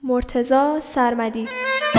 مرتضی سرمدی.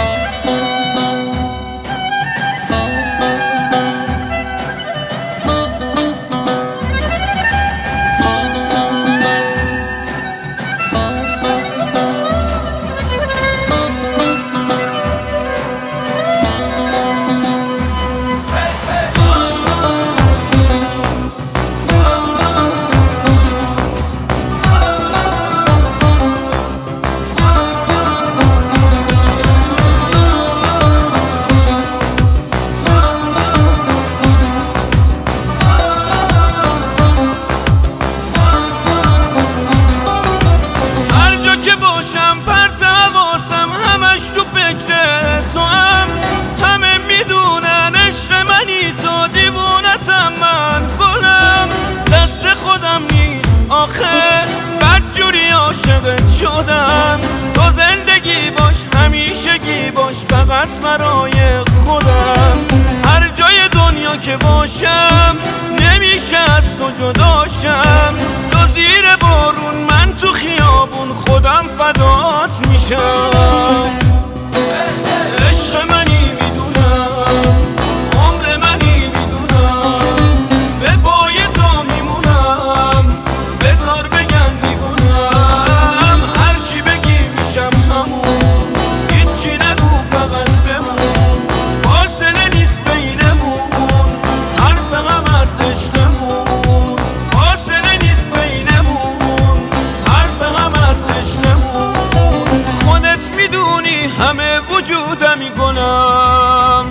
بدجوری عاشقت شدم، تو زندگی باش همیشگی باش فقط برای خودم. هر جای دنیا که باشم نمیشه از تو جداشم، تو زیر بارون من تو خیابون خودم فدات میشم. عشق منی میدونم، عمر منی میدونم، به پای تو میمونم، بذار بگم میگونم، هرچی بگی میشم همون، هیچی نگو فقط بمون، فاصله نیست بینمون، حرف هم از عشقمون، فاصله نیست بینمون، حرف هم از عشقمون. خودت میدونی همه وجودمی گنم،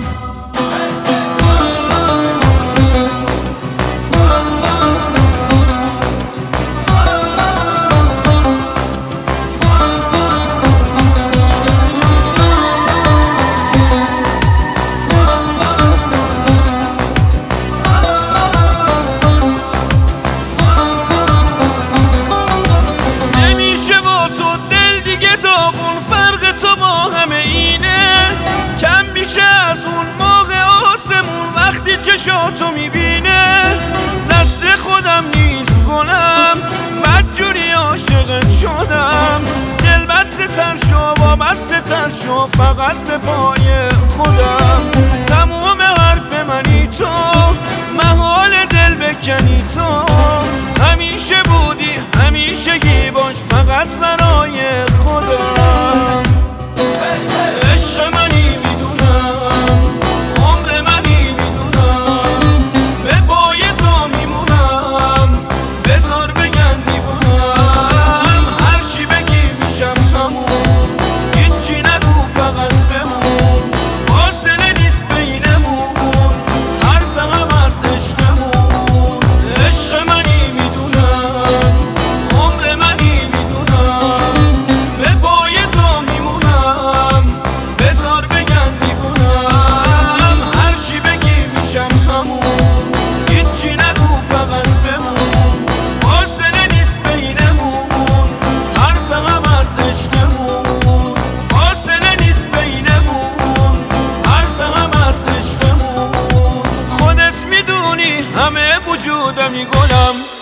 چشاتو میبینه دست خودم نیست گلم، بدجوری عاشقت شدم، دل بسته تر شو وابسته تر شو فقط به پای خودم. تموم حرف منی تو، محال دل بکنی تو، همیشه بودی همیشگی باش فقط برای خودم. عشق منی میدونم، عمر منی میدونم، به پای تو میمونم، بذار بگم دیوونم، هرچی بگی میشم همون، هیچی نگو فقط بمون، فاصله نیست بینمون، حرف هم از عشقمون. عشق منی میدونم، عمر منی میدونم، به پای تو میمونم، بذار بگم دیوونم، هرچی بگی میشم همون، هیچی نگو فقط بمون، فاصله نیست بینمون، حرف هم از عشقمون، فاصله نیست بینمون، حرف هم از عشقمون. خودت میدونی همه وجودمی گلم.